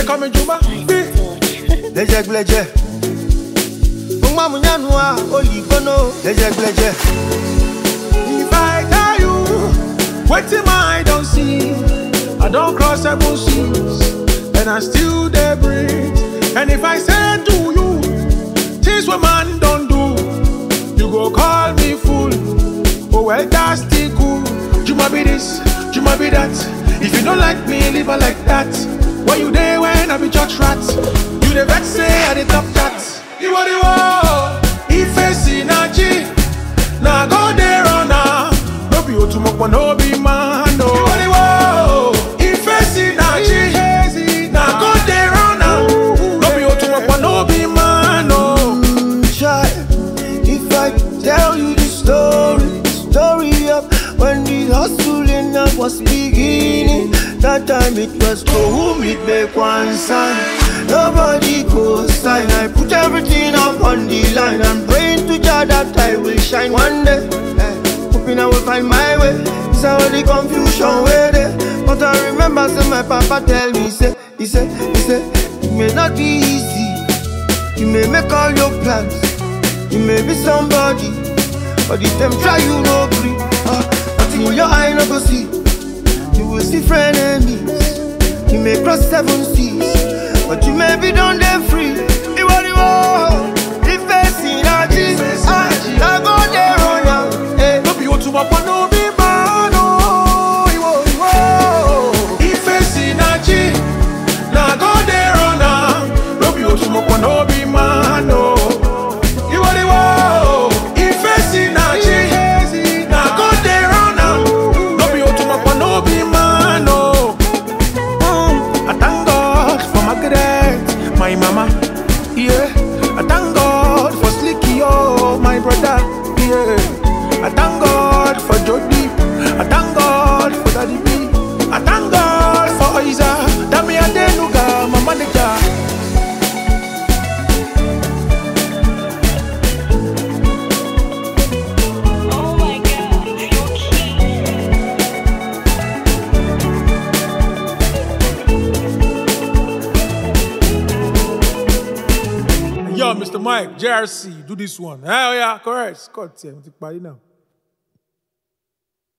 call me Juma. Leje. Mama Munyanwa, Oligono, Leje. If I tell you, what in my eye don't see, I don't cross 7 seas, and I still there breathe. And if I say to you, things what man don't do, you go call me fool. Oh well, that's still cool. You might be this, you might be that. If you don't like me, leave her like that. Why you there when I be church rat? You the vex say I the top chat. You are the war. If I see Naji, now go there on now. No be otumokwa, no be man, no. You are the war. If I see Naji, now go there on now. No be otumokwa, no be man, no. Try. If I tell you the story of when the hustling was beginning. That time it was go who meet make one son. Nobody goes sign. I put everything up on the line. I'm praying to God that I will shine one day. Hoping I will find my way. It's all the confusion way there. But I remember say my papa tell me, he said, it may not be easy. You may make all your plans. You may be somebody, but if them try you no green. Nothing in your eye no go see. You will see friend enemies. You may cross 7 seas, but you may be done them free. You are the war. If I see that Jesus, I go there on now. No be otumokwa, no be man, no. If I see Naji, now go there on now. No be otumokwa, no be man, no. You are the war. If I see Naji, now go there on now. No be otumokwa, no be man, no. I thank God for Margaret, my mama, yeah. I thank God for Slicky, oh, my brother, yeah. I thank God for Jody, I thank God for Daddy B, I thank God for Isa, Dami Adenuga, my manager. Oh my God, you're cute. Yo, Mr. Mike, JRC, do this one. Hell yeah, correct. Scott, now.